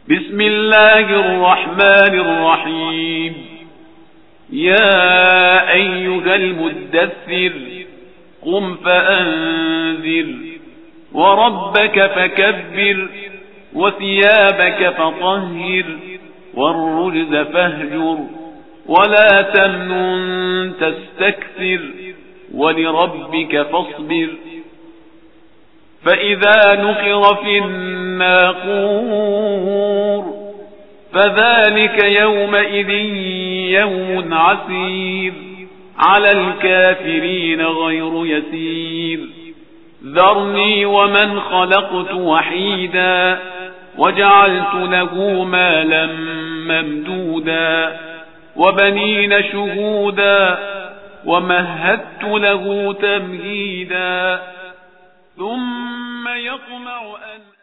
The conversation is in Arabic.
بسم الله الرحمن الرحيم. يا أيها المدثر قم فأنذر وربك فكبر وثيابك فطهر والرجز فاهجر ولا تمنن تستكثر ولربك فاصبر. فإذا نقر في الناقور فذلك يومئذ يوم عسير على الكافرين غير يسير. ذرني ومن خلقت وحيدا وجعلت له مالا ممدودا وبنين شهودا ومهدت له تمهيدا ثم يطمع أن